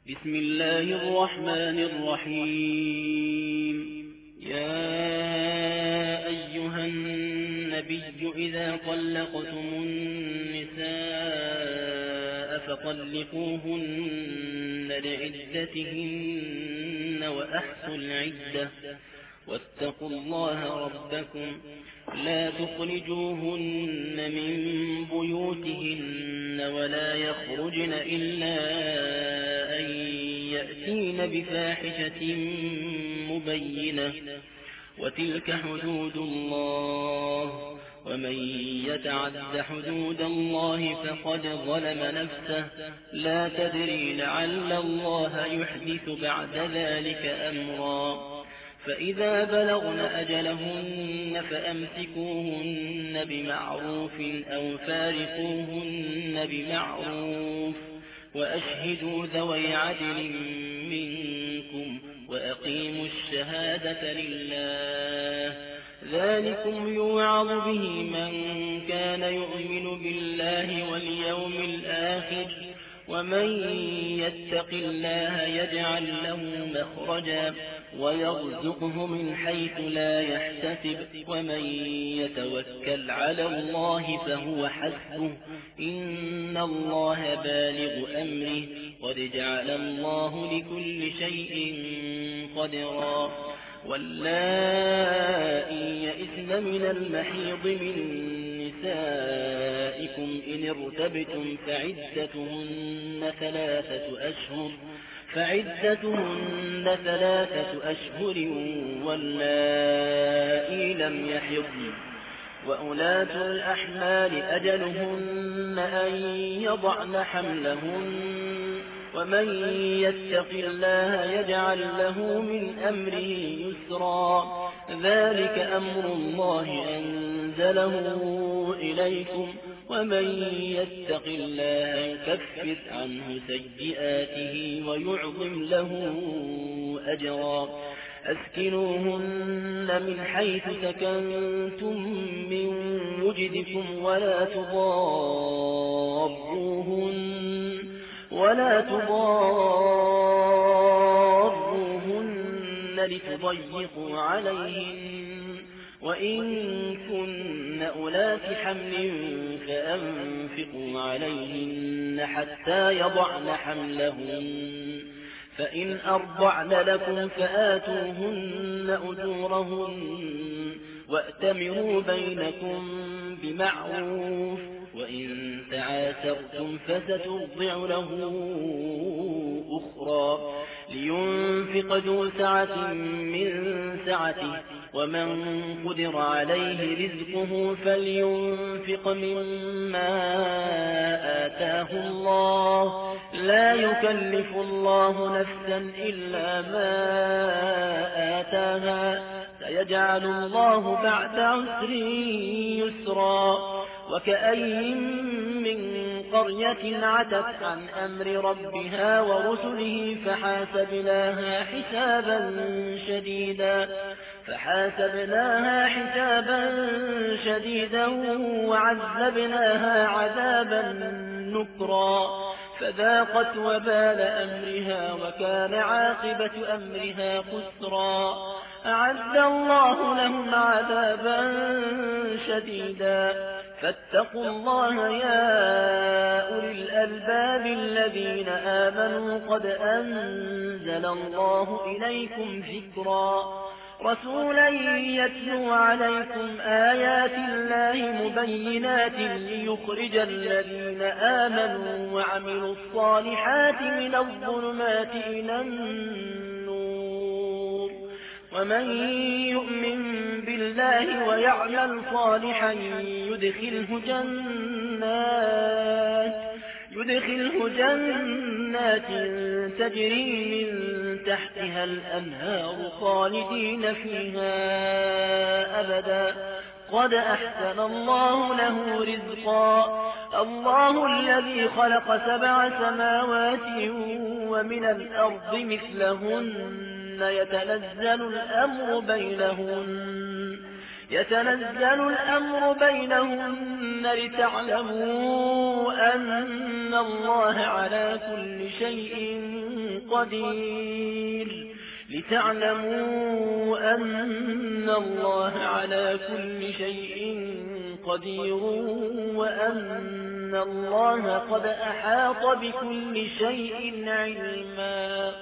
بسم الله الرحمن الرحيم. يا أيها النبي إذا طلقتم النساء فطلقوهن لعدتهن وأحصوا العدة واتقوا الله ربكم لا تخرجوهن من بيوتهن ولا يخرجن إلا أن يأتين بفاحشة مبينة وتلك حدود الله ومن يتعد حدود الله فقد ظلم نفسه لا تدري لعل الله يحدث بعد ذلك أمرا فإذا بلغن أجلهن فأمسكوهن بمعروف أو فارقوهن بمعروف وأشهدوا ذوي عدل منكم وأقيموا الشهادة لله ذلكم يوعظ به من كان يؤمن بالله واليوم الآخر ومن يتق الله يجعل له مخرجا ويرزقه من حيث لا يحتسب ومن يتوكل على الله فهو حسبه إن الله بالغ أمره قد جعل الله لكل شيء قدرا واللائي يئسن من المحيض من نسائكم إن ارتبتم فعدتهن ثلاثة أشهر واللائي لم يحضن وأولاة الأحمال أجلهن أن يضعن حملهن ومن يتق الله يجعل له من أمره يسرا ذلك أمر الله أنزله إليكم ومن يتق الله يكفر عنه سيئاته ويعظم له أجرا أسكنوهن من حيث سكنتم من وجدكم ولا تضاروهن لتضيقوا عليهن وإن كن أولات حمل فأنفقوا عليهن حتى يضعن حملهن فإن أرضعن لكم فآتوهن أجورهن وأتمروا بينكم بمعروف وإن تعاسرتم فسترضع له أخرى لينفق ذو سعة من سعته ومن قدر عليه رزقه فلينفق مما آتاه الله لا يكلف الله نفسا إلا ما آتاها سيجعل الله بعد عسر يسرا وكأين من قرية عتت عن أمر ربها ورسله فحاسبناها حسابا شديدا وعذبناها عذابا نكرا فذاقت وبال أمرها وكان عاقبة أمرها خسرا أعد الله لهم عذابا شديدا فاتقوا الله يا أولي الألباب الذين آمنوا قد أنزل الله إليكم ذكرا رسولا يتلو عليكم آيات الله مبينات ليخرج الذين آمنوا وعملوا الصالحات من الظلمات إلى النور ومن يؤمن بالله ويعمل صالحا يدخله جنات تجري من تحتها الأنهار خالدين فيها أبدا قد أحسن الله له رزقا الله الذي خلق 7 سماوات ومن الأرض مثلهن يتنزل الأمر بينهن لتعلموا أن الله على كل شيء قدير لتعلموا أن الله على كل شيء قدير وأن الله قد أحاط بكل شيء علما